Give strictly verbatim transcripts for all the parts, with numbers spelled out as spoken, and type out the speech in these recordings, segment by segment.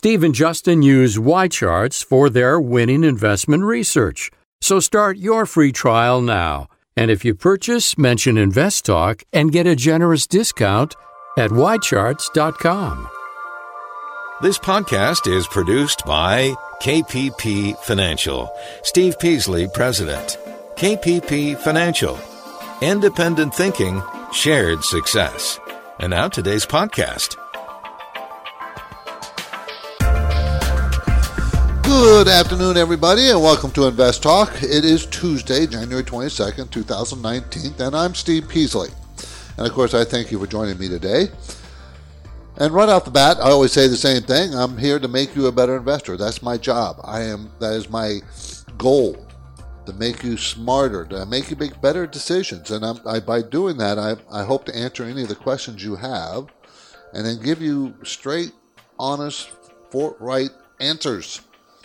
Steve and Justin use Y-Charts for their winning investment research. So start your free trial now. And if you purchase, mention InvestTalk and get a generous discount at y charts dot com. This podcast is produced by K P P Financial. Steve Peasley, President. K P P Financial. Independent thinking, shared success. And now today's podcast. Good afternoon, everybody, and welcome to Invest Talk. It is Tuesday, January twenty-second, twenty nineteen, and I'm Steve Peasley. And, of course, I thank you for joining me today. And right off the bat, I always say the same thing. I'm here to make you a better investor. That's my job. I am. That is my goal, to make you smarter, to make you make better decisions. And I'm, I, by doing that, I, I hope to answer any of the questions you have and then give you straight, honest, forthright answers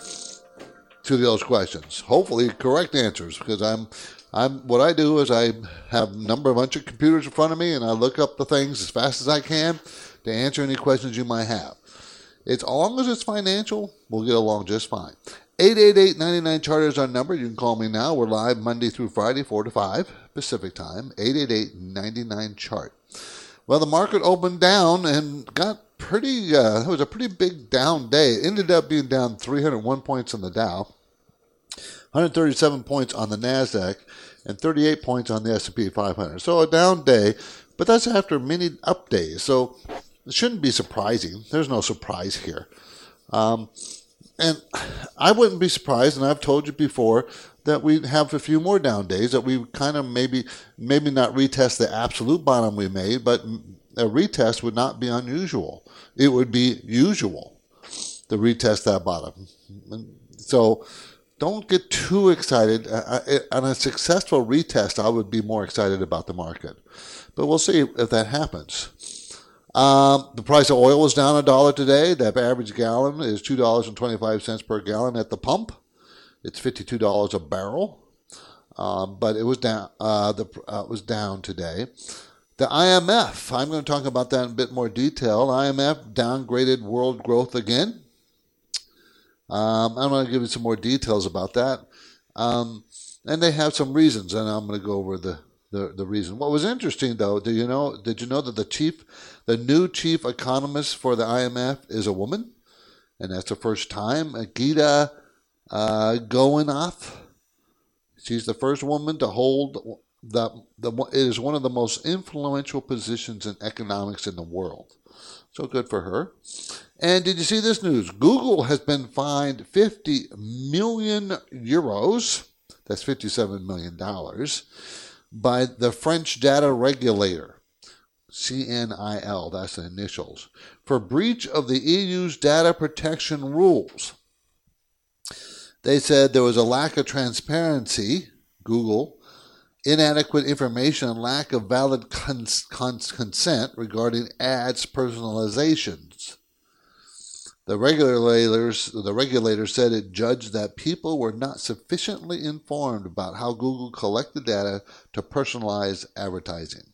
to those questions. Hopefully correct answers, because I'm I'm what I do is I have a number of bunch of computers in front of me and I look up the things as fast as I can to answer any questions you might have. It's as long as it's financial, we'll get along just fine. eight eight eight, nine nine, chart is our number. You can call me now. We're live Monday through Friday, four to five Pacific time. eight eight eight, nine nine, chart. Well, the market opened down and got pretty, uh, it was a pretty big down day. It ended up being down three hundred one points on the Dow, one hundred thirty-seven points on the NASDAQ, and thirty-eight points on the S and P five hundred. So a down day, but that's after many up days. So it shouldn't be surprising. There's no surprise here. Um, and I wouldn't be surprised, and I've told you before, that we have a few more down days, that we kind of maybe maybe not retest the absolute bottom we made, but a retest would not be unusual. It would be usual to retest that bottom. So don't get too excited. On a successful retest, I would be more excited about the market. But we'll see if that happens. Um, the price of oil is down a dollar today. The average gallon is two dollars and twenty-five cents per gallon at the pump. It's fifty-two dollars a barrel, um, but it was down. Uh, the uh, it was down today. The I M F. I'm going to talk about that in a bit more detail. I M F downgraded world growth again. Um, I'm going to give you some more details about that, um, and they have some reasons, and I'm going to go over the, the, the reason. What was interesting, though, do you know? Did you know that the chief, the new chief economist for the I M F is a woman, and that's the first time. Geeta Uh, Goinoth. She's the first woman to hold the, the it is one of the most influential positions in economics in the world. So good for her. And did you see this news? Google has been fined fifty million euros, that's fifty-seven million dollars, by the French data regulator, C N I L, that's the initials, for breach of the E U's data protection rules. They said there was a lack of transparency, Google, inadequate information, and lack of valid cons- cons- consent regarding ads personalizations. The regulators, the regulator said it judged that people were not sufficiently informed about how Google collected data to personalize advertising.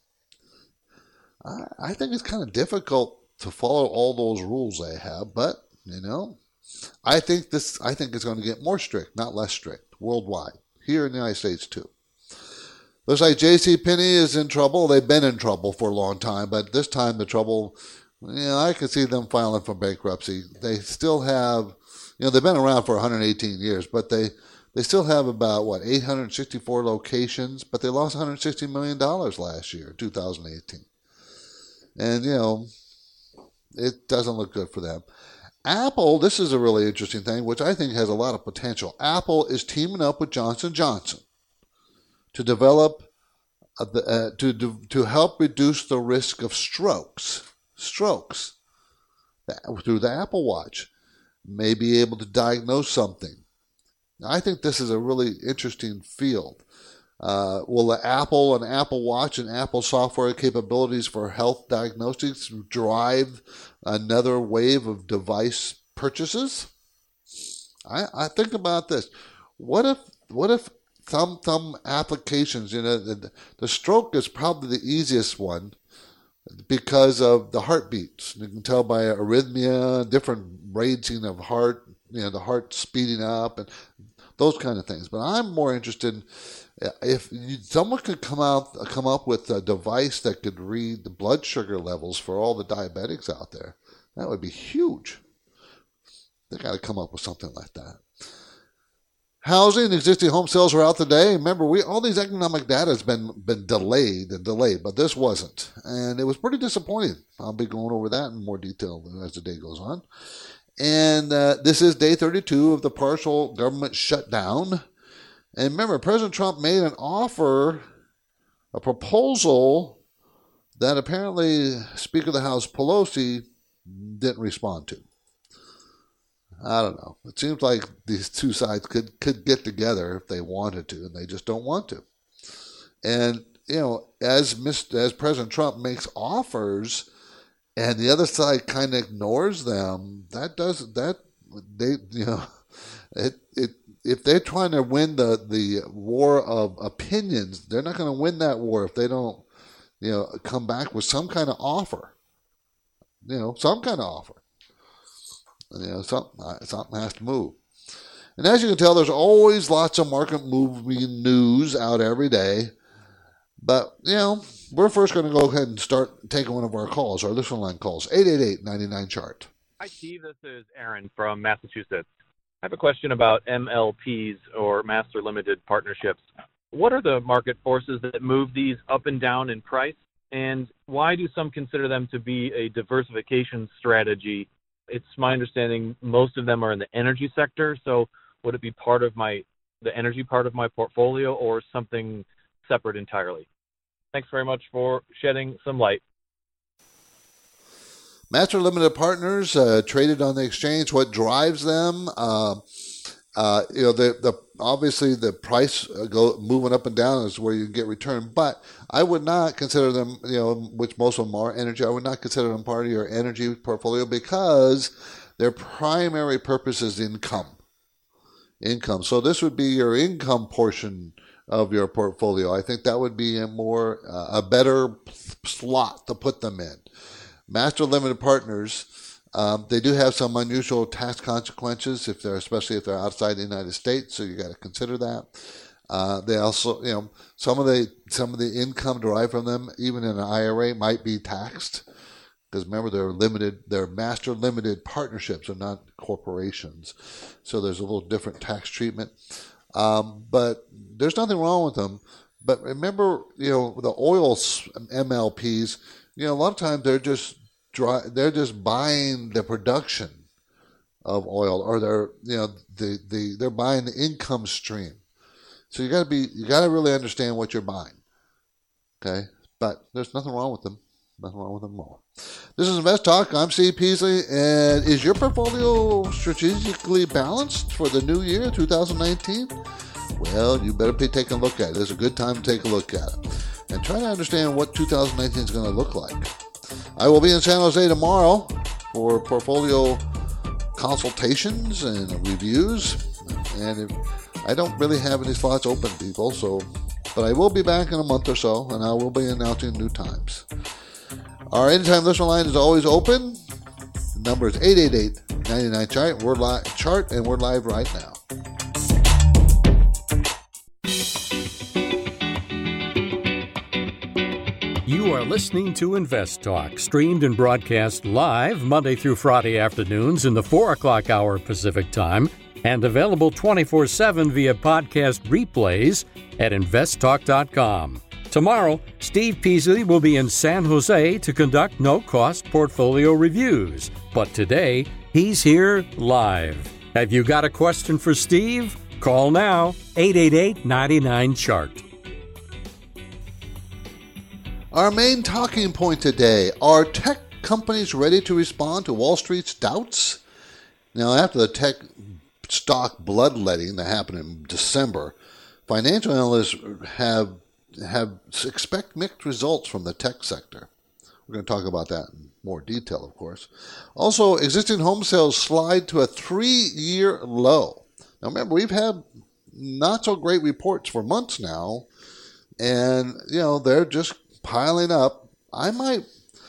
I, I think it's kind of difficult to follow all those rules they have, but, you know, I think this. I think it's going to get more strict, not less strict, worldwide. Here in the United States, too. Looks like JCPenney is in trouble. They've been in trouble for a long time, but this time the trouble, you know, I can see them filing for bankruptcy. They still have, you know, they've been around for one hundred eighteen years, but they, they still have about, what, eight hundred sixty-four locations, but they lost one hundred sixty million dollars last year, two thousand eighteen. And, you know, it doesn't look good for them. Apple, this is a really interesting thing, which I think has a lot of potential. Apple is teaming up with Johnson and Johnson to develop, uh, the, uh, to, to to help reduce the risk of strokes, strokes through the Apple Watch. May be able to diagnose something. I think this is a really interesting field. Uh, will the Apple and Apple Watch and Apple software capabilities for health diagnostics drive another wave of device purchases? I, I think about this. What if what if some some applications, you know, the, the stroke is probably the easiest one, because of the heartbeats. You can tell by arrhythmia, different rating of heart, you know, the heart speeding up and those kind of things. But I'm more interested in if you, someone could come out, come up with a device that could read the blood sugar levels for all the diabetics out there. That would be huge. They got to come up with something like that. Housing, existing home sales are out today. Remember, we all these economic data has been been delayed and delayed, but this wasn't, and it was pretty disappointing. I'll be going over that in more detail as the day goes on. And uh, this is day thirty-two of the partial government shutdown. And remember, President Trump made an offer, a proposal that apparently Speaker of the House Pelosi didn't respond to. I don't know. It seems like these two sides could, could get together if they wanted to, and they just don't want to. And, you know, as Mister as President Trump makes offers and the other side kind of ignores them, that does that they you know it it if they're trying to win the, the war of opinions, they're not going to win that war if they don't, you know, come back with some kind of offer. You know, some kind of offer. You know, something, something has to move. And as you can tell, there's always lots of market moving news out every day. But, you know, we're first going to go ahead and start taking one of our calls, our listener line calls, eight eight eight, nine nine, chart. Hi, Steve. This is Aaron from Massachusetts. I have a question about M L Ps, or Master Limited Partnerships. What are the market forces that move these up and down in price? And why do some consider them to be a diversification strategy? It's my understanding most of them are in the energy sector, so would it be part of my the energy part of my portfolio or something separate entirely? Thanks very much for shedding some light. Master Limited Partners uh, traded on the exchange. What drives them? Uh, uh, you know, the the obviously the price go moving up and down is where you get return. But I would not consider them, you know, which most of them are energy. I would not consider them part of your energy portfolio because their primary purpose is income. Income. So this would be your income portion of your portfolio. I think that would be a more uh, a better slot to put them in. Master Limited Partners. Um, they do have some unusual tax consequences, if they're especially if they're outside the United States. So you got to consider that. Uh, they also, you know, some of the some of the income derived from them, even in an I R A, might be taxed because remember they're limited. They're master limited partnerships, and not corporations. So there's a little different tax treatment. Um, but there's nothing wrong with them. But remember, you know, the oil M L Ps. You know, a lot of times they're just Dry, they're just buying the production of oil, or they're you know the, the they're buying the income stream. So you got to be you got to really understand what you're buying. Okay, but there's nothing wrong with them. Nothing wrong with them at all. This is Invest Talk. I'm Steve Peasley, and is your portfolio strategically balanced for the new year, two thousand nineteen? Well, you better be taking a look at it. It's a good time to take a look at it and try to understand what two thousand nineteen is going to look like. I will be in San Jose tomorrow for portfolio consultations and reviews, and if, I don't really have any slots open, people. So, but I will be back in a month or so, and I will be announcing new times. Our anytime listener line is always open. The number is eight eight eight, nine nine, chart. We're live, chart, and we're live right now. You are listening to Invest Talk, streamed and broadcast live Monday through Friday afternoons in the four o'clock hour Pacific Time, and available twenty-four seven via podcast replays at invest talk dot com. Tomorrow, Steve Peasley will be in San Jose to conduct no-cost portfolio reviews. But today, he's here live. Have you got a question for Steve? Call now, eight eight eight, nine nine, chart. Our main talking point today, are tech companies ready to respond to Wall Street's doubts? Now, after the tech stock bloodletting that happened in December, financial analysts have have expect mixed results from the tech sector. We're going to talk about that in more detail, of course. Also, existing home sales slide to a three-year low. Now, remember, we've had not so great reports for months now, and, you know, they're just piling up. I might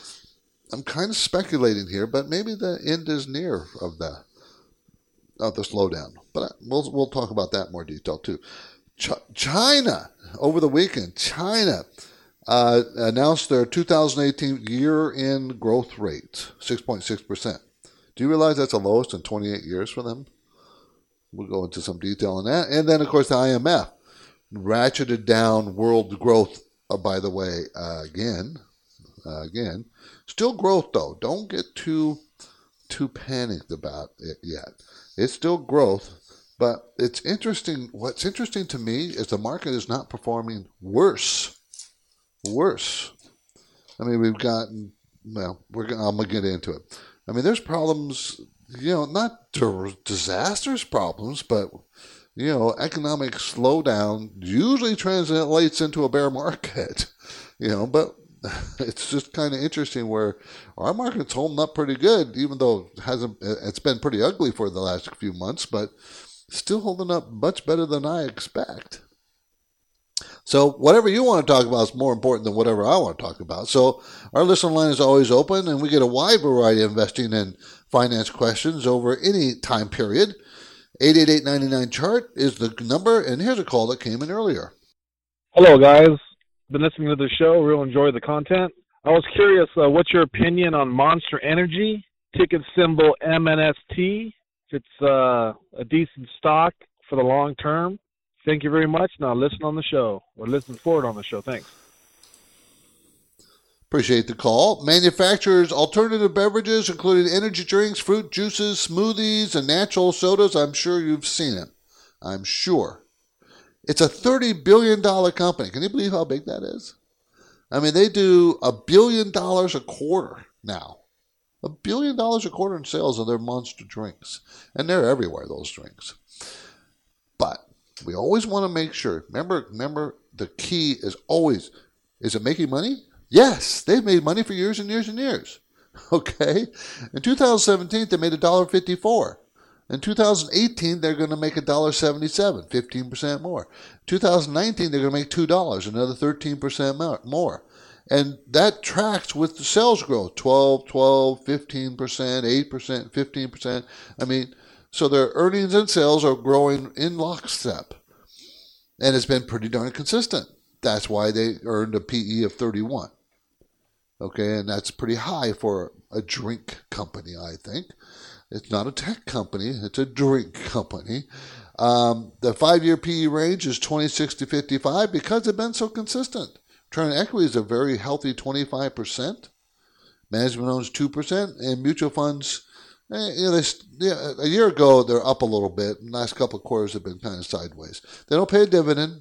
I'm kind of speculating here, but maybe the end is near of the of the slowdown. But we'll we'll talk about that in more detail too. Ch- China over the weekend, China uh, announced their two thousand eighteen year-end growth rate, six point six percent. Do you realize that's the lowest in twenty-eight years for them? We'll go into some detail on that. And then, of course, the I M F ratcheted down world growth, uh, by the way, uh, again. Uh, again. Still growth, though. Don't get too too panicked about it yet. It's still growth, but it's interesting. What's interesting to me is the market is not performing worse. Worse. I mean, we've gotten, well, we're gonna, I'm going to get into it. I mean, there's problems, you know, not disastrous problems, but, you know, economic slowdown usually translates into a bear market, you know, but it's just kind of interesting where our market's holding up pretty good, even though it hasn't, it's been pretty ugly for the last few months, but still holding up much better than I expect. So whatever you want to talk about is more important than whatever I want to talk about. So our listener line is always open, and we get a wide variety of investing and finance questions over any time period. eight eight eight, nine nine, chart is the number, and here's a call that came in earlier. Hello, guys. Been listening to the show. Real enjoy the content. I was curious, uh, what's your opinion on Monster Energy, ticket symbol M N S T? If it's uh, a decent stock for the long term. Thank you very much. Now listen on the show, or listen forward on the show. Thanks. Appreciate the call. Manufacturers alternative beverages, including energy drinks, fruit juices, smoothies, and natural sodas. I'm sure you've seen it. I'm sure. It's a thirty billion dollars company. Can you believe how big that is? I mean, they do a billion dollars a quarter now. A billion dollars a quarter in sales of their Monster drinks. And they're everywhere, those drinks. But we always want to make sure. Remember, remember, the key is always, is it making money? Yes, they've made money for years and years and years. Okay? In two thousand seventeen, they made one dollar fifty-four. In two thousand eighteen, they're going to make one dollar seventy-seven, fifteen percent more. two thousand nineteen, they're going to make two dollars, another thirteen percent more. And that tracks with the sales growth, twelve, twelve, fifteen percent, eight percent, fifteen percent. I mean, so their earnings and sales are growing in lockstep. And it's been pretty darn consistent. That's why they earned a P E of thirty-one. Okay, and that's pretty high for a drink company, I think. It's not a tech company, it's a drink company. Um, the five-year P E range is twenty-six to fifty-five because they've been so consistent. Return on equity is a very healthy twenty-five percent. Management owns two percent, and mutual funds, eh, you know, they, yeah, a year ago, they're up a little bit. The last couple of quarters have been kind of sideways. They don't pay a dividend.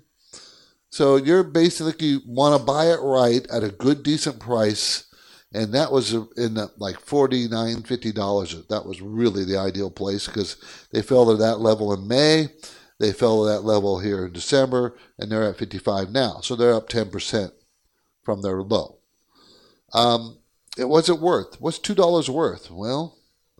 So you're basically, you want to buy it right at a good, decent price. And that was in the, like forty-nine dollars, fifty dollars. That was really the ideal place because they fell to that level in May. They fell to that level here in December, and they're at fifty-five now. So they're up ten percent from their low. Um, it, what's it worth? What's two dollars worth? Well,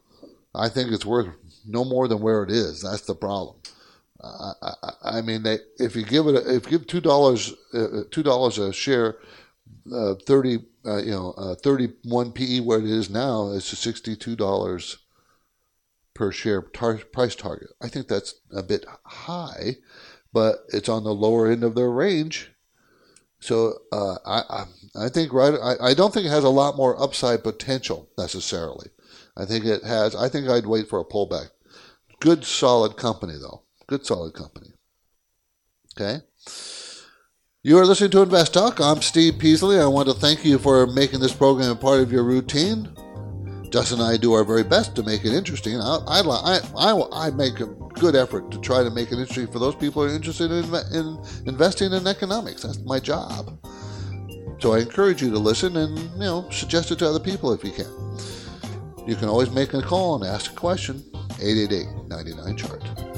I think it's worth no more than where it is. That's the problem. Uh, I, I mean, they, if you give it, a, if you give two dollars, uh, two dollars a share, uh, thirty, uh, you know, uh, thirty-one P E where it is now, it's sixty-two dollars per share tar- price target. I think that's a bit high, but it's on the lower end of their range. So uh, I, I, I think right. I, I don't think it has a lot more upside potential necessarily. I think it has. I think I'd wait for a pullback. Good, solid company though. Good, solid company. Okay. You are listening to Invest Talk. I'm Steve Peasley. I want to thank you for making this program a part of your routine. Justin and I do our very best to make it interesting. I, I, I, I make a good effort to try to make it interesting for those people who are interested in, in investing in economics. That's my job. So I encourage you to listen and, you know, suggest it to other people if you can. You can always make a call and ask a question. eight eight eight, nine nine, chart.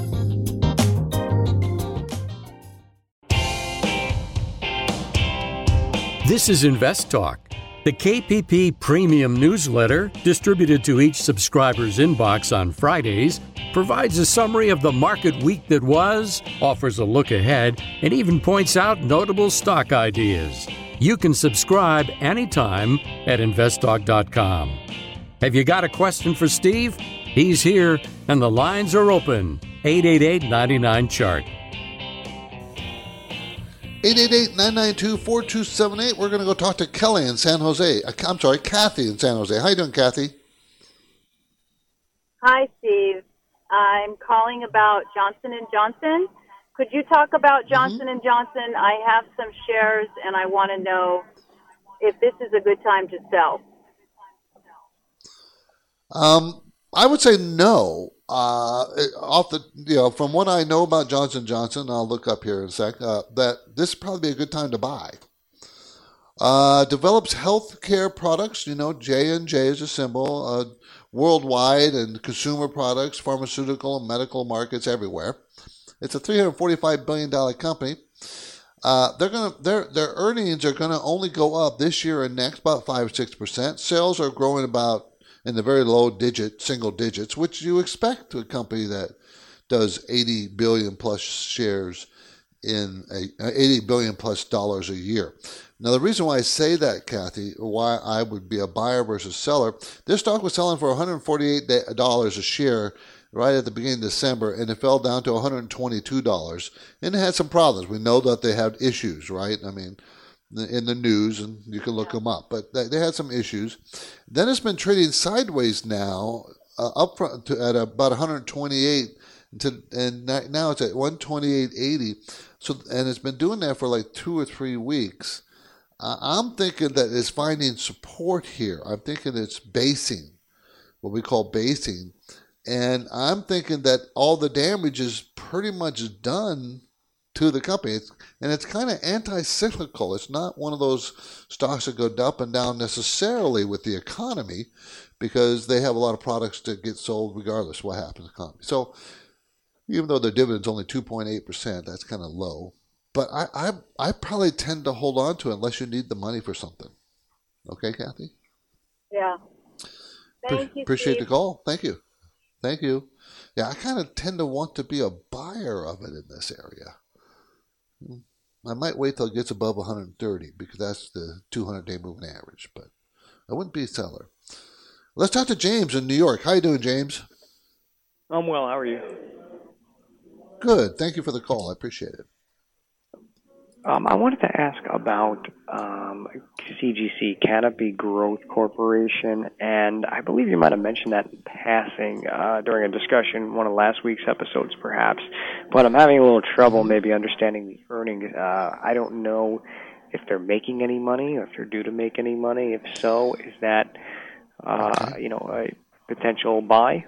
This is Invest Talk. The K P P Premium Newsletter, distributed to each subscriber's inbox on Fridays, provides a summary of the market week that was, offers a look ahead, and even points out notable stock ideas. You can subscribe anytime at invest talk dot com. Have you got a question for Steve? He's here and the lines are open. eight eight eight, nine nine, chart. eight eight eight, nine nine two, four two seven eight. We're going to go talk to Kelly in San Jose. I'm sorry, Kathy in San Jose. How you doing, Kathy? Hi, Steve. I'm calling about Johnson and Johnson. Could you talk about Johnson and Johnson? I have some shares, and I want to know if this is a good time to sell. Um, I would say no. Uh, off the you know, from what I know about Johnson and Johnson, I'll look up here in a sec. Uh, that this would probably be a good time to buy. Uh, develops healthcare products. You know, J and J is a symbol. Uh, worldwide and consumer products, pharmaceutical and medical markets everywhere. It's a three hundred forty-five billion dollars company. Uh, they're gonna their their earnings are gonna only go up this year and next about five or six percent. Sales are growing about in the very low digit single digits, which you expect to a company that does eighty billion plus shares in a eighty billion plus dollars a year. Now, the reason why I say that, Kathy, why I would be a buyer versus seller, this stock was selling for one hundred forty-eight dollars a share right at the beginning of December, and it fell down to one hundred twenty-two dollars. And it had some problems. We know that they had issues, right? I mean, in the news, and you can look them up. But they had some issues. Then it's been trading sideways now, uh, up front to, at about one hundred twenty-eight, to, and now it's at one twenty-eight eighty. So, and it's been doing that for like two or three weeks. Uh, I'm thinking that it's finding support here. I'm thinking it's basing, what we call basing. And I'm thinking that all the damage is pretty much done to the company. It's, and it's kind of anti-cyclical. It's not one of those stocks that go up and down necessarily with the economy, because they have a lot of products that get sold regardless of what happens in the economy. So even though their dividend's only two point eight percent, that's kind of low. But I, I I probably tend to hold on to it unless you need the money for something. Okay, Kathy? Yeah. Thank Pre- you, Appreciate Steve. the call. Thank you. Thank you. Yeah, I kind of tend to want to be a buyer of it in this area. I might wait till it gets above one hundred thirty, because that's the two hundred day moving average. But I wouldn't be a seller. Let's talk to James in New York. How you doing, James? I'm well. How are you? Good. Thank you for the call. I appreciate it. Um, I wanted to ask about um, C G C, Canopy Growth Corporation, and I believe you might have mentioned that in passing uh, during a discussion, one of last week's episodes perhaps, but I'm having a little trouble maybe understanding the earnings. Uh, I don't know if they're making any money or if they're due to make any money. If so, is that uh, you know a potential buy?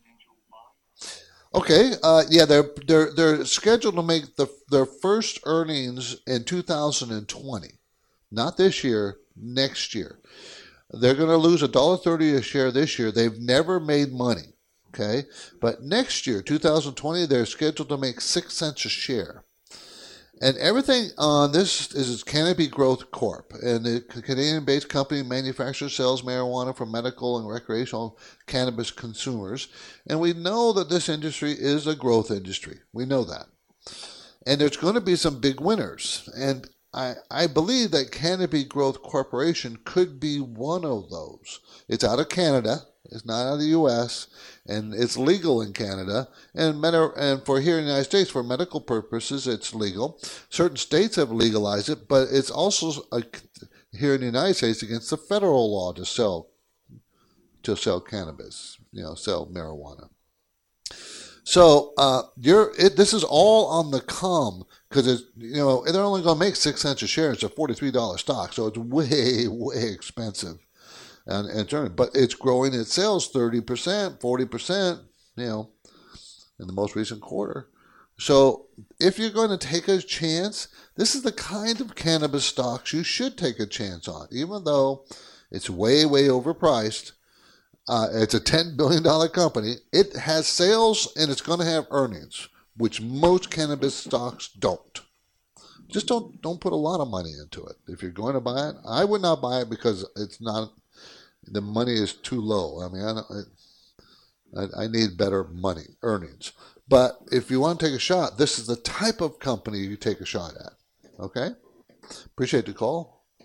Okay, uh, yeah, they're they're they're scheduled to make the their first earnings in two thousand twenty, not this year, next year. They're going to lose one dollar thirty a share this year. They've never made money, okay? But next year, two thousand twenty, they're scheduled to make six cents a share. And everything on this is Canopy Growth Corp, and the Canadian-based company manufactures, sells marijuana for medical and recreational cannabis consumers. And we know that this industry is a growth industry. We know that. And there's going to be some big winners. And I, I believe that Canopy Growth Corporation could be one of those. It's out of Canada. It's not out of the U S, and it's legal in Canada. And med- and for here in the United States, for medical purposes, it's legal. Certain states have legalized it, but it's also a, here in the United States against the federal law to sell to sell cannabis, you know, sell marijuana. So uh, you're it, this is all on the come, because it's you know they're only going to make six cents a share. It's a forty-three dollars stock, so it's way way expensive. And, and turn, but it's growing its sales thirty percent, forty percent, you know, in the most recent quarter. So if you're going to take a chance, this is the kind of cannabis stocks you should take a chance on, even though it's way, way overpriced. Uh, it's a ten billion dollars company. It has sales and it's going to have earnings, which most cannabis stocks don't. Just don't don't put a lot of money into it. If you're going to buy it, I would not buy it because it's not. The money is too low. I mean, I, don't, I, I need better money, earnings. But if you want to take a shot, this is the type of company you take a shot at. Okay? Appreciate the call.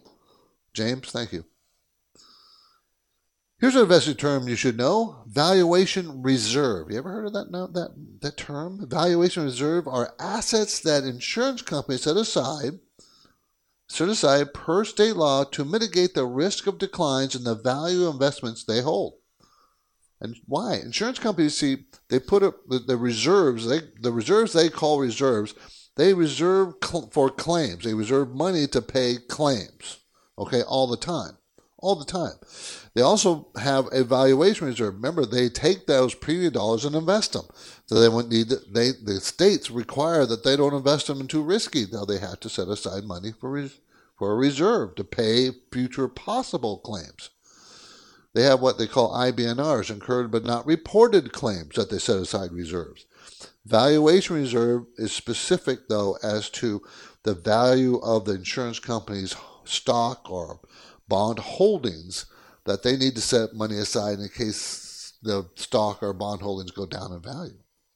James, thank you. Here's an investing term you should know: valuation reserve. You ever heard of that that that term? Valuation reserve are assets that insurance companies set aside, set aside per state law to mitigate the risk of declines in the value of investments they hold. And why? Insurance companies, see, they put up the, the reserves. They the reserves they call reserves. They reserve cl- for claims. They reserve money to pay claims. Okay, all the time. All the time. They also have a valuation reserve. Remember, they take those premium dollars and invest them. So they wouldn't need to, they the states require that they don't invest them in too risky. Now they have to set aside money for res, for a reserve to pay future possible claims. They have what they call I B N Rs, incurred but not reported claims, that they set aside reserves. Valuation reserve is specific, though, as to the value of the insurance company's stock or bond holdings, that they need to set money aside in case the stock or bond holdings go down in value.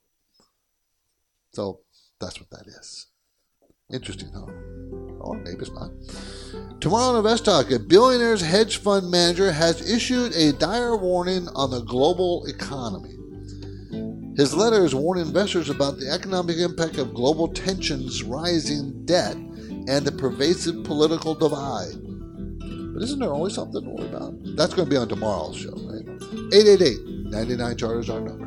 So that's what that is. Interesting, huh? Or maybe it's not. Tomorrow on Invest Talk, a billionaire's hedge fund manager has issued a dire warning on the global economy. His letter is warning investors about the economic impact of global tensions, rising debt, and the pervasive political divide. But isn't there always something to worry about? That's going to be on tomorrow's show, right? eight eight eight, nine nine, C H A R T is our number.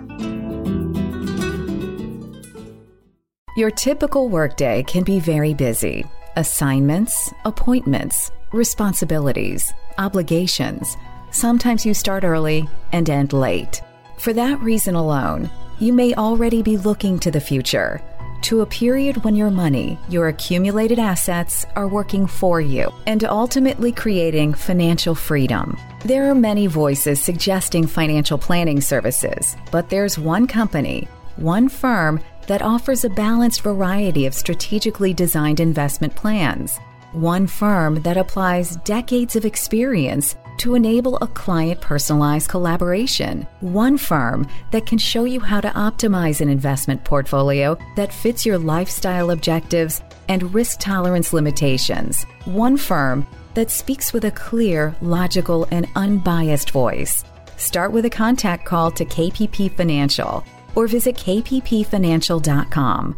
Your typical workday can be very busy. Assignments, appointments, responsibilities, obligations. Sometimes you start early and end late. For that reason alone, you may already be looking to the future, to a period when your money, your accumulated assets, are working for you and ultimately creating financial freedom. There are many voices suggesting financial planning services, but there's one company, one firm that offers a balanced variety of strategically designed investment plans. One firm that applies decades of experience to enable a client-personalized collaboration. One firm that can show you how to optimize an investment portfolio that fits your lifestyle objectives and risk tolerance limitations. One firm that speaks with a clear, logical, and unbiased voice. Start with a contact call to K P P Financial or visit k p p financial dot com.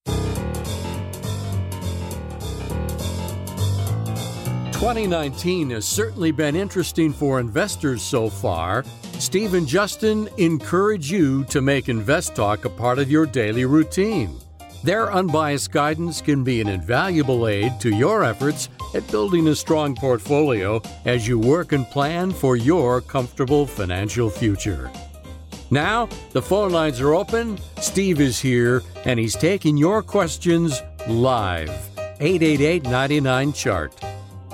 twenty nineteen has certainly been interesting for investors so far. Steve and Justin encourage you to make Invest Talk a part of your daily routine. Their unbiased guidance can be an invaluable aid to your efforts at building a strong portfolio as you work and plan for your comfortable financial future. Now, the phone lines are open. Steve is here, and he's taking your questions live. eight eight eight, nine nine, C H A R T.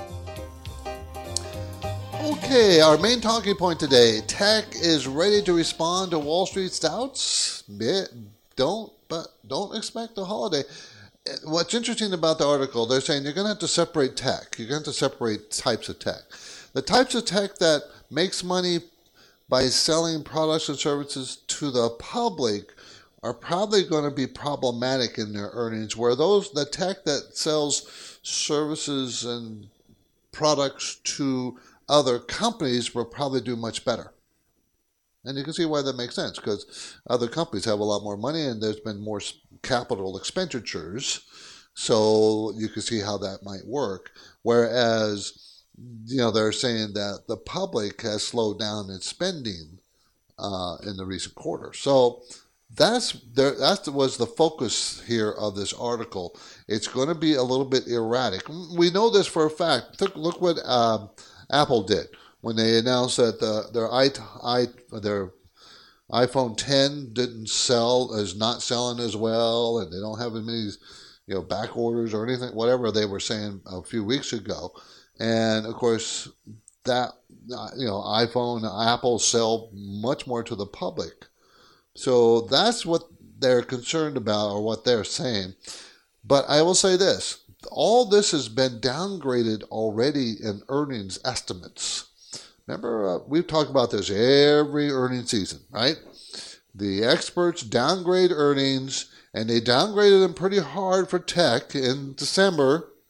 Okay, our main talking point today. Tech is ready to respond to Wall Street's doubts. Don't, but don't expect a holiday. What's interesting about the article, they're saying you're going to have to separate tech. You're going to have to separate types of tech. The types of tech that makes money by selling products and services to the public are probably going to be problematic in their earnings, where those the tech that sells services and products to other companies will probably do much better. And you can see why that makes sense, because other companies have a lot more money and there's been more capital expenditures, so you can see how that might work. Whereas, you know, they're saying that the public has slowed down its spending uh, in the recent quarter. So that's there. That was the focus here of this article. It's going to be a little bit erratic. We know this for a fact. Look, look what um, Apple did when they announced that the, their i i their iPhone ten didn't sell, is not selling as well, and they don't have as many, you know, back orders or anything, whatever they were saying a few weeks ago. And of course, that, you know, iPhone, Apple sell much more to the public. So that's what they're concerned about, or what they're saying. But I will say this, all this has been downgraded already in earnings estimates. Remember, uh, we've talked about this every earnings season, right? The experts downgrade earnings, and they downgraded them pretty hard for tech in December,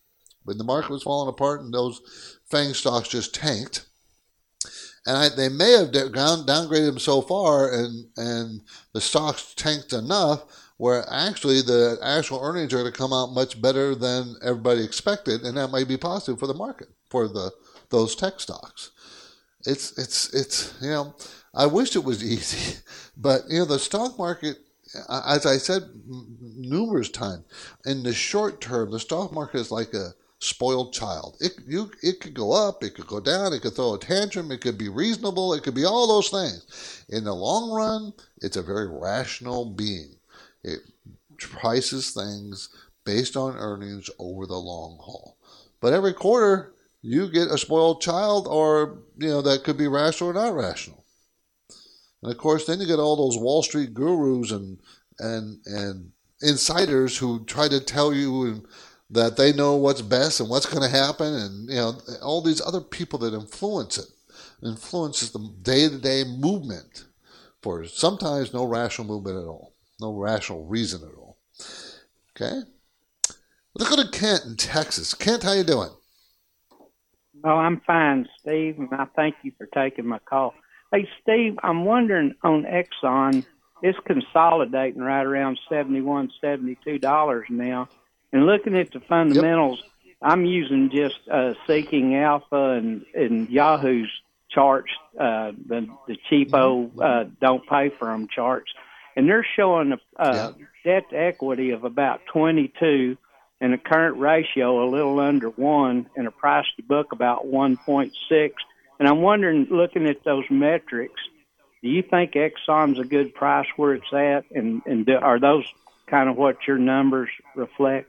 When the market was falling apart and those FANG stocks just tanked. And I, they may have down, downgraded them so far, and, and the stocks tanked enough where actually the actual earnings are going to come out much better than everybody expected, and that might be positive for the market, for the those tech stocks. It's it's it's you know, I wish it was easy, but you know the stock market, as I said numerous times, in the short term, the stock market is like a spoiled child. It you it could go up, it could go down, it could throw a tantrum, it could be reasonable, it could be all those things. In the long run, it's a very rational being. It prices things based on earnings over the long haul. But every quarter, you get a spoiled child, or you know that could be rational or not rational. And of course, then you get all those Wall Street gurus and and and insiders who try to tell you that they know what's best and what's going to happen, and you know all these other people that influence it, influences the day-to-day movement for sometimes no rational movement at all, no rational reason at all. Okay, let's go to Kent in Texas. Kent, how you doing? Oh, I'm fine, Steve, and I thank you for taking my call. Hey, Steve, I'm wondering on Exxon, it's consolidating right around seventy-one dollars, seventy-two dollars now. And looking at the fundamentals, yep. I'm using just uh, Seeking Alpha and, and Yahoo's charts, uh, the, the cheapo uh, don't pay for them charts. And they're showing a uh, yep. debt to equity of about twenty-two and a current ratio a little under one and a price to book about one point six. And I'm wondering, looking at those metrics, do you think Exxon's a good price where it's at? And, and do, are those kind of what your numbers reflect?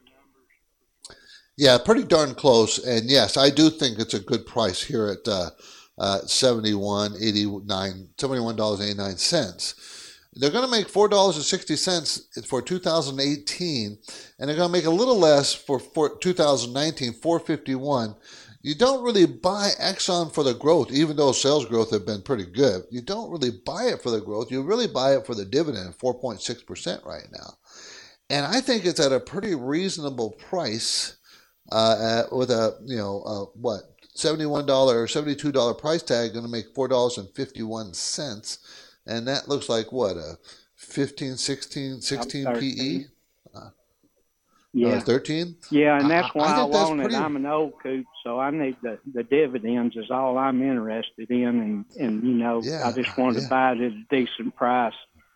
Yeah, pretty darn close. And yes, I do think it's a good price here at uh, uh, seventy-one dollars and eighty-nine cents, seventy-one dollars and eighty-nine cents. They're going to make four dollars and sixty cents for two thousand eighteen, and they're going to make a little less for, for two thousand nineteen, four dollars and fifty-one cents. You don't really buy Exxon for the growth, even though sales growth have been pretty good. You don't really buy it for the growth. You really buy it for the dividend, four point six percent right now. And I think it's at a pretty reasonable price. Uh, at, with a, you know, uh, what, seventy-one dollars or seventy-two dollars price tag, going to make four dollars and fifty-one cents. And that looks like, what, a fifteen, sixteen, sixteen P E? Uh, yeah. Uh, thirteen? Yeah, and that's I, why I, I want pretty... it. I'm an old coot, so I need the, the dividends is all I'm interested in. And, and you know, yeah, I just want yeah. to buy it at a decent price.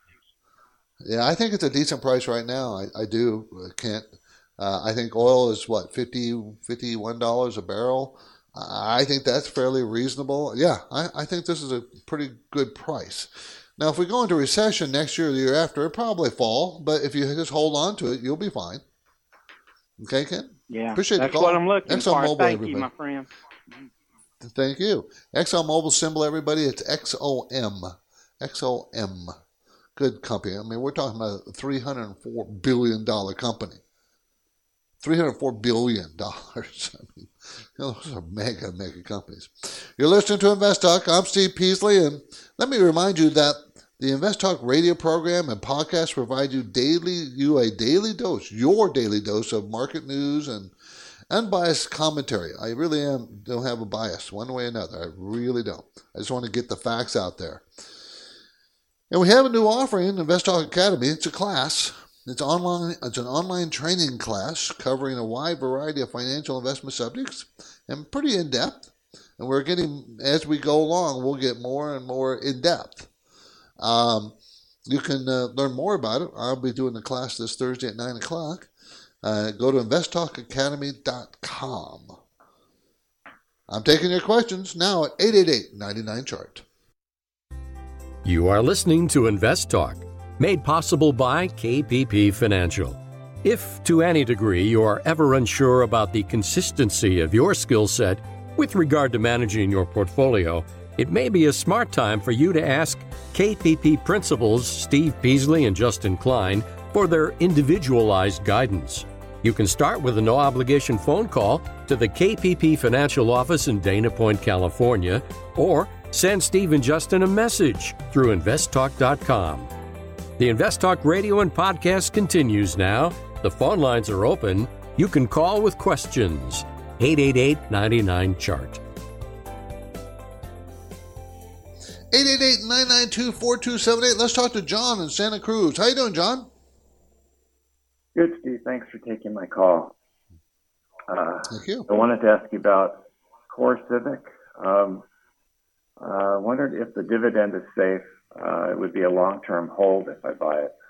Yeah, I think it's a decent price right now. I, I do, uh, Kent. Uh, I think oil is, what, fifty, fifty-one dollars a barrel? Uh, I think that's fairly reasonable. Yeah, I, I think this is a pretty good price. Now, if we go into recession next year or the year after, it'll probably fall. But if you just hold on to it, you'll be fine. Okay, Ken? Yeah, Appreciate that's the call. what I'm looking Exxon for. Mobil, Thank everybody. you, my friend. Thank you. ExxonMobil symbol, everybody, it's X O M. X O M. Good company. I mean, we're talking about a three hundred four billion dollars company. three hundred four billion dollars. I mean, you know, those are mega, mega companies. You're listening to Invest Talk. I'm Steve Peasley, and let me remind you that the Invest Talk radio program and podcast provide you daily, you a daily dose, your daily dose of market news and unbiased commentary. I really am don't have a bias one way or another. I really don't. I just want to get the facts out there. And we have a new offering, Invest Talk Academy. It's a class. It's online. It's an online training class covering a wide variety of financial investment subjects and pretty in-depth. And we're getting, as we go along, we'll get more and more in-depth. Um, you can uh, learn more about it. I'll be doing the class this Thursday at nine o'clock. Uh, go to invest talk academy dot com. I'm taking your questions now at eight eight eight, nine nine, chart. You are listening to Invest Talk, made possible by K P P Financial. If, to any degree, you are ever unsure about the consistency of your skill set with regard to managing your portfolio, it may be a smart time for you to ask K P P principals Steve Peasley and Justin Klein for their individualized guidance. You can start with a no-obligation phone call to the K P P Financial office in Dana Point, California, or send Steve and Justin a message through invest talk dot com. The Invest Talk radio and podcast continues now. The phone lines are open. You can call with questions. eight eight eight, nine nine, C H A R T. eight eight eight, nine nine two, four two seven eight. Let's talk to John in Santa Cruz. How you doing, John? Good, Steve. Thanks for taking my call. Uh, Thank you. I wanted to ask you about Core Civic. Um, I uh, wondered if the dividend is safe. Uh, it would be a long-term hold if I buy it.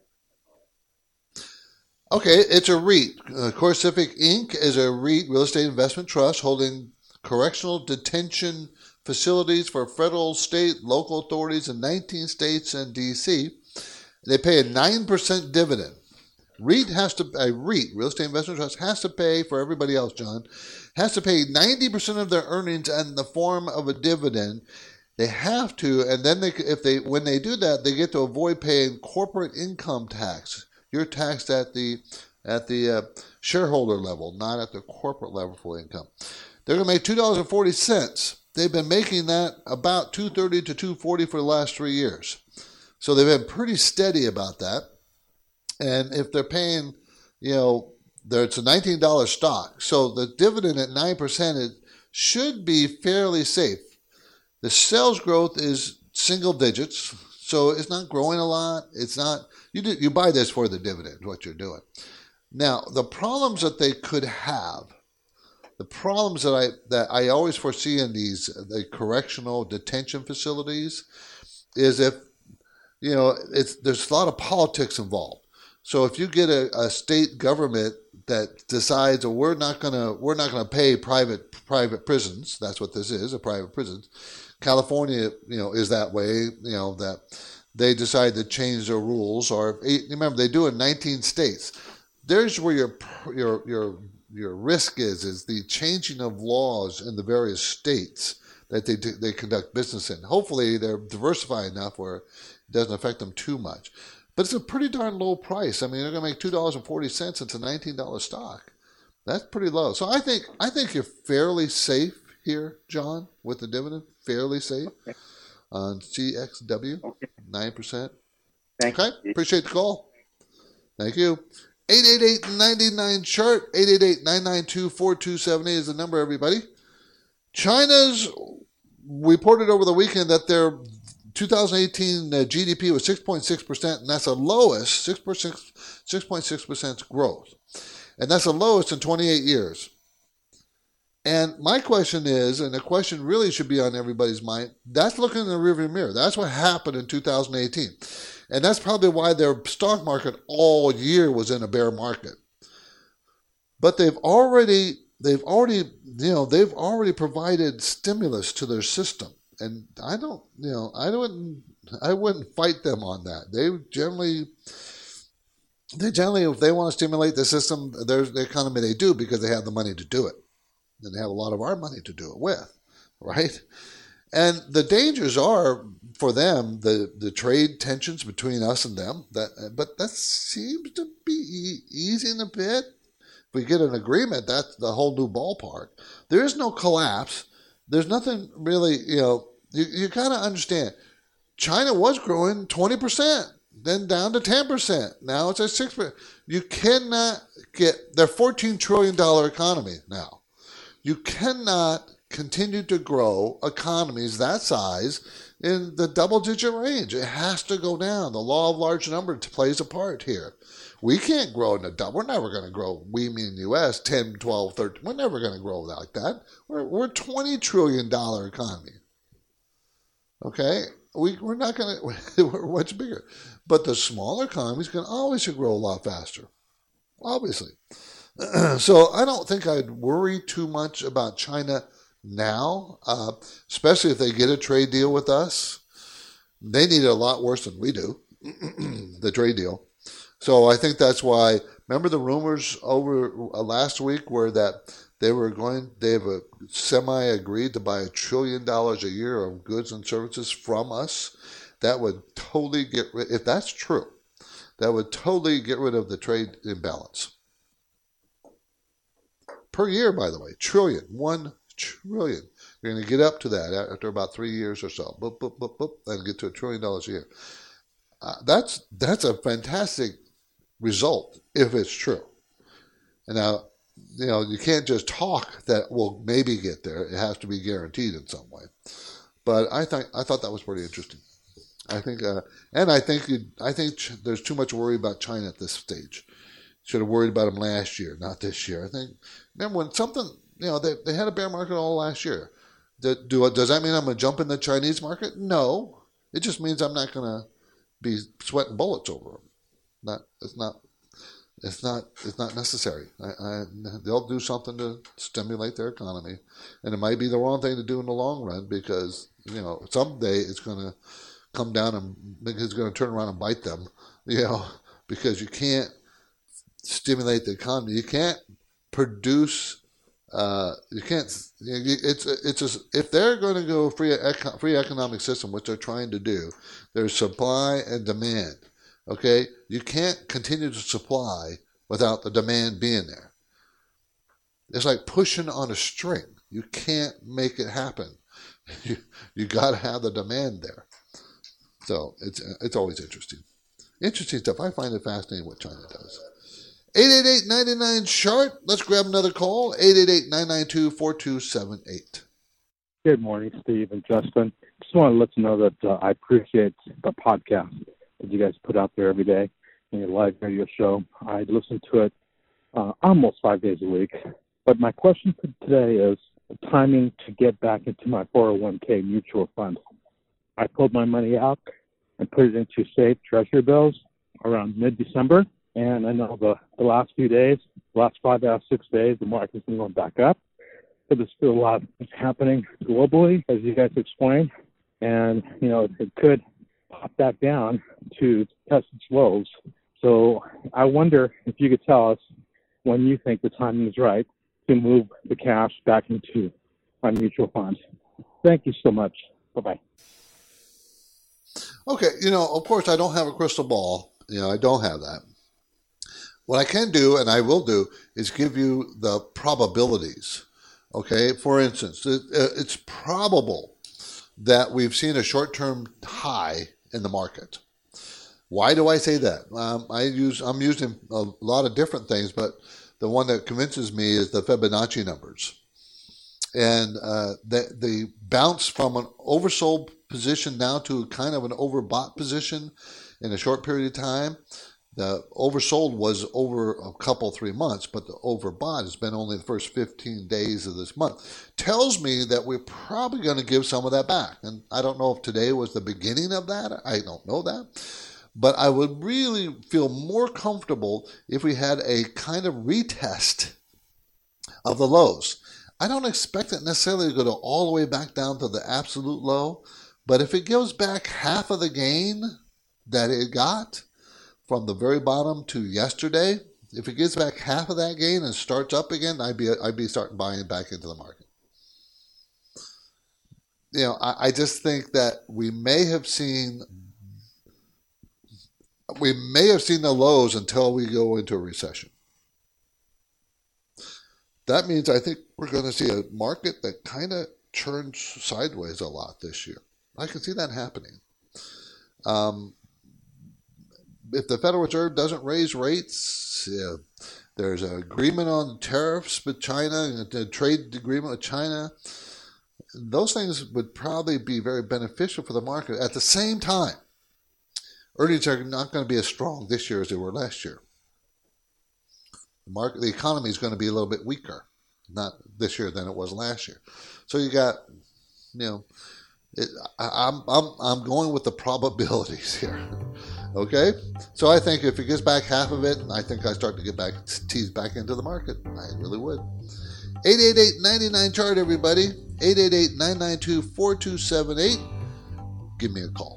Okay, it's a REIT. Uh, Core Civic Incorporated is a REIT, real estate investment trust, holding correctional detention facilities for federal, state, local authorities in nineteen states and D C. They pay a nine percent dividend. REIT has to, a REIT, real estate investment trust, has to pay for everybody else, John, has to pay ninety percent of their earnings in the form of a dividend. They have to, and then they, if they, when they do that, they get to avoid paying corporate income tax. You're taxed at the at the uh, shareholder level, not at the corporate level for income. They're going to make two dollars and forty cents. They've been making that about two thirty to two forty for the last three years. So they've been pretty steady about that. And if they're paying, you know, it's a nineteen dollars stock. So the dividend at nine percent it should be fairly safe. The sales growth is single digits, so it's not growing a lot. It's not, you do, you buy this for the dividend, what you're doing. Now, the problems that they could have, the problems that I that I always foresee in these the correctional detention facilities is if, you know, it's there's a lot of politics involved. So if you get a, a state government that decides, oh, we're not gonna we're not gonna pay private private prisons, that's what this is, a private prison. California, you know, is that way, you know, that they decide to change their rules, or remember they do it in nineteen states. There's where your your your your risk is is the changing of laws in the various states that they they conduct business in. Hopefully they're diversified enough where it doesn't affect them too much. But it's a pretty darn low price. I mean, they're going to make two dollars and forty cents. It's a nineteen dollars stock. That's pretty low. So I think I think you're fairly safe here, John, with the dividend. Fairly safe Okay. on C X W, Okay. nine percent. Thank Okay, you. appreciate the call. Thank you. eight eight eight, nine nine, C H A R T, eight eight eight, nine nine two, four two seven eight is the number, everybody. China's reported over the weekend that their two thousand eighteen uh, G D P was six point six percent, and that's the lowest, six point six percent growth. And that's the lowest in twenty-eight years. And my question is, and the question really should be on everybody's mind, that's looking in the rearview mirror. That's what happened in two thousand eighteen. And that's probably why their stock market all year was in a bear market. But they've already, they've already, you know, they've already provided stimulus to their system. And I don't, you know, I don't, I wouldn't fight them on that. They generally, they generally, if they want to stimulate the system, there's the economy, they do because they have the money to do it. And they have a lot of our money to do it with, right? And the dangers are for them the, the trade tensions between us and them. That, but that seems to be e- easing a bit. If we get an agreement, that's the whole new ballpark. There is no collapse. There's nothing really, you know. You, you kind of understand. China was growing twenty percent, then down to ten percent. Now it's at six percent. You cannot get. They're fourteen trillion dollars economy now. You cannot continue to grow economies that size in the double-digit range. It has to go down. The law of large numbers plays a part here. We can't grow in the double. We're never going to grow, we mean the U S, ten, twelve, thirteen. We're never going to grow like that. We're, we're a twenty trillion dollars economy. Okay? We, we're not going to, we're much bigger. But the smaller economies can always grow a lot faster. Obviously. So I don't think I'd worry too much about China now, uh, especially if they get a trade deal with us. They need it a lot worse than we do, the trade deal. So I think that's why, remember the rumors over uh, last week were that they were going, they've uh, semi-agreed to buy a trillion dollars a year of goods and services from us. That would totally get rid, if that's true, that would totally get rid of the trade imbalance. Per year, by the way, trillion, one trillion. You're going to get up to that after about three years or so. Boop, boop, boop, boop, and get to a trillion dollars a year. Uh, that's that's a fantastic result if it's true. And now you know, you can't just talk that will maybe get there. It has to be guaranteed in some way. But I think I thought that was pretty interesting. I think, uh, and I think you, I think ch- there's too much worry about China at this stage. Should have worried about them last year, not this year. I think. Remember when something, you know, they they had a bear market all last year. Do, do does that mean I'm going to jump in the Chinese market? No, it just means I'm not going to be sweating bullets over them. Not it's not. It's not. It's not necessary. I, I, they'll do something to stimulate their economy, and it might be the wrong thing to do in the long run because you know someday it's going to come down and it's going to turn around and bite them. You know, because you can't stimulate the economy. You can't produce. Uh, you can't. It's it's a, if they're going to go free free economic system, which they're trying to do, there's supply and demand. Okay, you can't continue to supply without the demand being there. It's like pushing on a string. You can't make it happen. You you got to have the demand there. So it's it's always interesting, interesting stuff. I find it fascinating what China does. eight eight eight, nine nine, chart. Let's grab another call. eight eight eight, nine nine two, four two seven eight. Good morning, Steve and Justin. Just want to let you know that uh, I appreciate the podcast that you guys put out there every day in your live radio show. I listen to it uh, almost five days a week. But my question for today is the timing to get back into my four oh one k mutual fund. I pulled my money out and put it into safe treasury bills around mid-December. And I know the, the last few days, the last five out of six days, the market's been going back up. But there's still a lot that's happening globally, as you guys explained. And, you know, it could pop back down to test its lows. So I wonder if you could tell us when you think the timing is right to move the cash back into my mutual funds. Thank you so much. Bye-bye. Okay, you know, of course, I don't have a crystal ball. You know, I don't have that. What I can do, and I will do, is give you the probabilities. Okay, for instance, it, it's probable that we've seen a short-term high in the market. Why do I say that? Um, I use I'm using a lot of different things, but the one that convinces me is the Fibonacci numbers, and uh, the the bounce from an oversold position now to kind of an overbought position in a short period of time. The oversold was over a couple, three months, but the overbought has been only the first fifteen days of this month. Tells me that we're probably going to give some of that back. And I don't know if today was the beginning of that. I don't know that. But I would really feel more comfortable if we had a kind of retest of the lows. I don't expect it necessarily to go all the way back down to the absolute low. But if it gives back half of the gain that it got from the very bottom to yesterday, if it gets back half of that gain and starts up again, I'd be I'd be starting buying back into the market. You know, I, I just think that we may have seen we may have seen the lows until we go into a recession. That means I think we're going to see a market that kind of churns sideways a lot this year. I can see that happening. Um, If the Federal Reserve doesn't raise rates, yeah, there's an agreement on tariffs with China, a trade agreement with China. Those things would probably be very beneficial for the market. At the same time, earnings are not going to be as strong this year as they were last year. The market, the economy is going to be a little bit weaker, not this year than it was last year. So you got, you know, it, I, I'm I'm I'm going with the probabilities here. Okay, so I think if it gets back half of it, I think I start to get back teased back into the market. I really would. eight eight eight, nine nine, chart, everybody. eight eight eight, nine nine two, four two seven eight. Give me a call.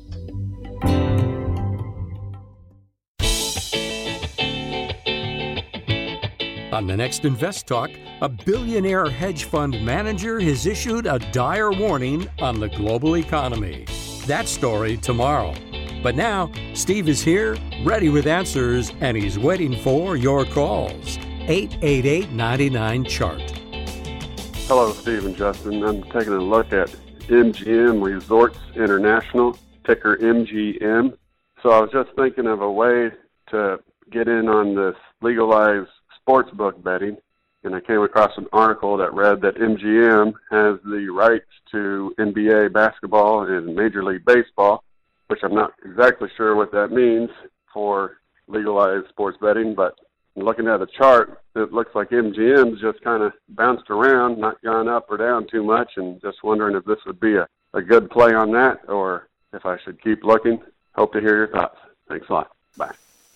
On the next Invest Talk, a billionaire hedge fund manager has issued a dire warning on the global economy. That story tomorrow. But now, Steve is here, ready with answers, and he's waiting for your calls. eight eight eight, nine nine, chart. Hello, Steve and Justin. I'm taking a look at M G M Resorts International, ticker M G M. So I was just thinking of a way to get in on this legalized sportsbook betting. and I came across an article that read that M G M has the rights to N B A basketball and Major League Baseball, which I'm not exactly sure what that means for legalized sports betting, but looking at the chart, it looks like M G M's just kind of bounced around, not gone up or down too much, and just wondering if this would be a, a good play on that or if I should keep looking. Hope to hear your thoughts. Thanks a lot. Bye.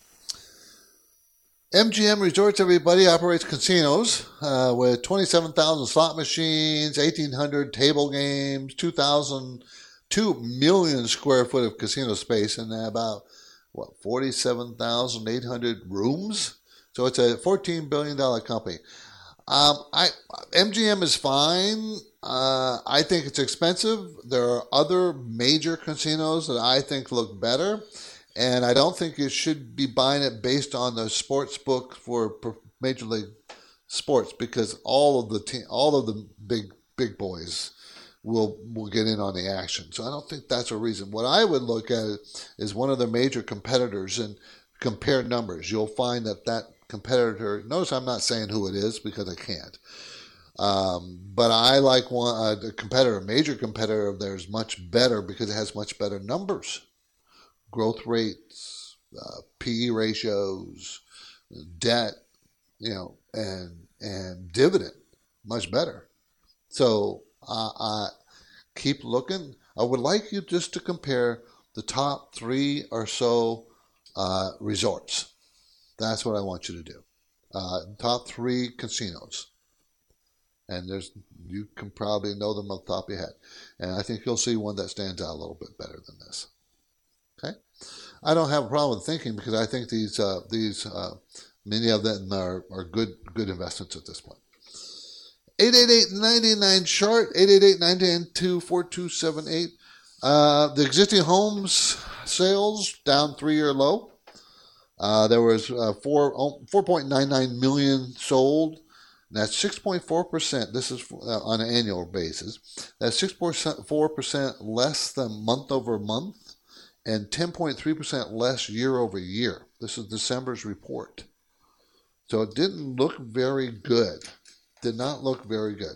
M G M Resorts, everybody, operates casinos uh, with twenty-seven thousand slot machines, eighteen hundred table games, two thousand, two million square foot of casino space, and about, what, forty-seven thousand eight hundred rooms? So it's a fourteen billion dollars company. Um, I M G M is fine. Uh, I think it's expensive. There are other major casinos that I think look better. And I don't think you should be buying it based on the sports book for Major League Sports, because all of the te- all of the big big boys will will get in on the action. So I don't think that's a reason. What I would look at is one of the major competitors and compare numbers. You'll find that that competitor. Notice I'm not saying who it is because I can't. Um, but I like one uh, a competitor, a major competitor of theirs, much better because it has much better numbers. Growth rates, uh, P E ratios, debt, you know, and and dividend, much better. So uh, I keep looking. I would like you just to compare the top three or so uh, resorts. That's what I want you to do. Uh, top three casinos, and there's you can probably know them off the top of your head, and I think you'll see one that stands out a little bit better than this. Okay, I don't have a problem with thinking because I think these uh, these uh, many of them are, are good good investments at this point. eight eight eight, nine nine, chart, eight eight eight, nine two, four two seven eight. Uh, the existing homes sales down three-year low. Uh, there was uh, four, four point nine nine million sold. That's six point four percent. This is uh, on an annual basis. That's six point four percent less than month over month, and ten point three percent less year over year. This is December's report. So it didn't look very good. Did not look very good.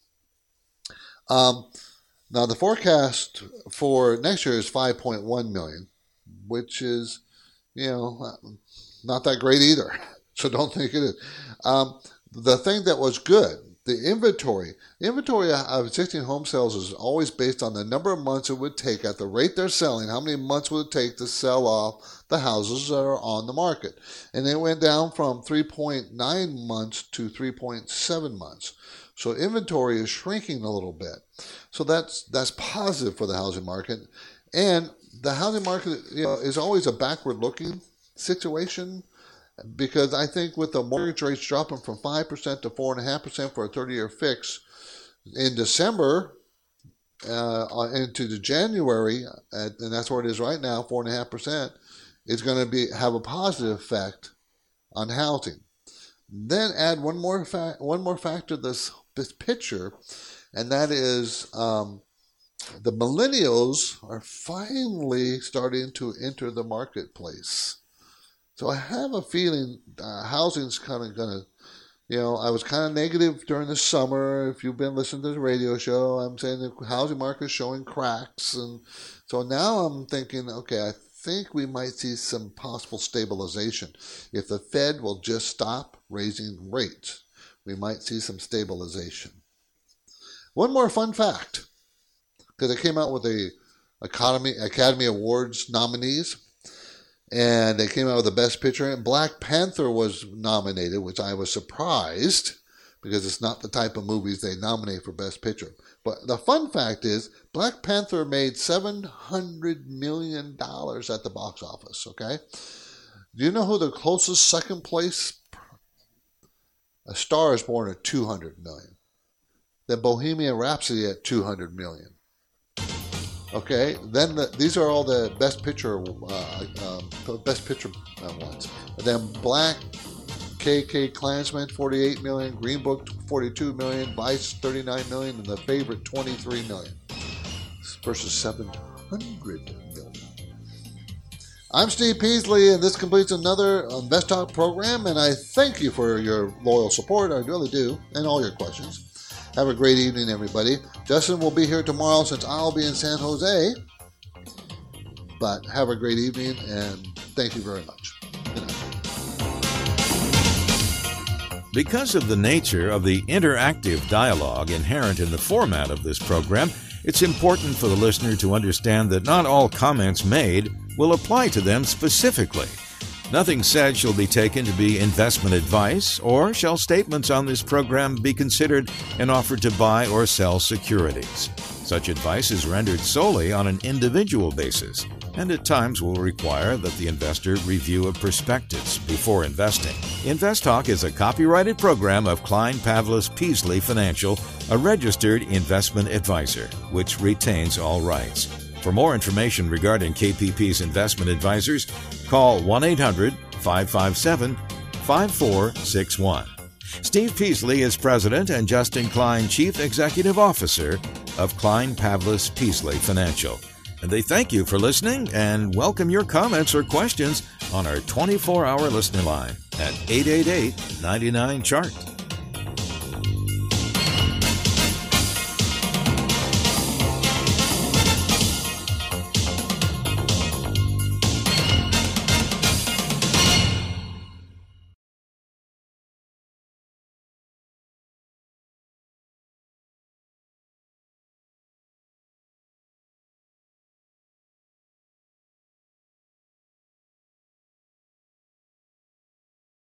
Um, now the forecast for next year is five point one million, which is, you know, not that great either. So don't think it is. Um, the thing that was good, the inventory, the inventory of existing home sales is always based on the number of months it would take at the rate they're selling. How many months would it take to sell off the houses that are on the market? And it went down from three point nine months to three point seven months. So inventory is shrinking a little bit. So that's that's positive for the housing market. And the housing market, you know, is always a backward-looking situation, because I think with the mortgage rates dropping from five percent to four point five percent for a thirty-year fix in December uh, into the January, and that's where it is right now, four point five percent, is going to be have a positive effect on housing. Then add one more fa- one more factor to this, this picture, and that is um, the millennials are finally starting to enter the marketplace. So I have a feeling uh, housing's kind of going to, you know, I was kind of negative during the summer. If you've been listening to the radio show, I'm saying the housing market is showing cracks. And so now I'm thinking, okay, I think we might see some possible stabilization. If the Fed will just stop raising rates, we might see some stabilization. One more fun fact, because I came out with the Academy, Academy Awards nominees. And they came out with the Best Picture, and Black Panther was nominated, which I was surprised because it's not the type of movies they nominate for Best Picture. But the fun fact is, Black Panther made seven hundred million dollars at the box office, okay? Do you know who the closest second place? A Star is Born at two hundred million dollars. Then Bohemian Rhapsody at two hundred million dollars. Okay, then the, these are all the Best Picture, uh, um, Best Picture uh, ones. And then Black, K K Klansman, forty-eight million, Green Book, forty-two million, Vice, thirty-nine million, and The Favorite, twenty-three million, versus seven hundred million. I'm Steve Peasley, and this completes another Invest Talk program, and I thank you for your loyal support. I really do, and all your questions. Have a great evening, everybody. Justin will be here tomorrow since I'll be in San Jose. But have a great evening, and thank you very much. Good night. Because of the nature of the interactive dialogue inherent in the format of this program, it's important for the listener to understand that not all comments made will apply to them specifically. Nothing said shall be taken to be investment advice, or shall statements on this program be considered an offer to buy or sell securities. Such advice is rendered solely on an individual basis, and at times will require that the investor review a prospectus before investing. Invest Talk is a copyrighted program of Klein Pavlis Peasley Financial, a registered investment advisor, which retains all rights. For more information regarding K P P's investment advisors, call one eight hundred five five seven five four six one. Steve Peasley is President and Justin Klein Chief Executive Officer of Klein Pavlis Peasley Financial. And they thank you for listening and welcome your comments or questions on our twenty-four hour listener line at eight eight eight, nine nine, C H A R T.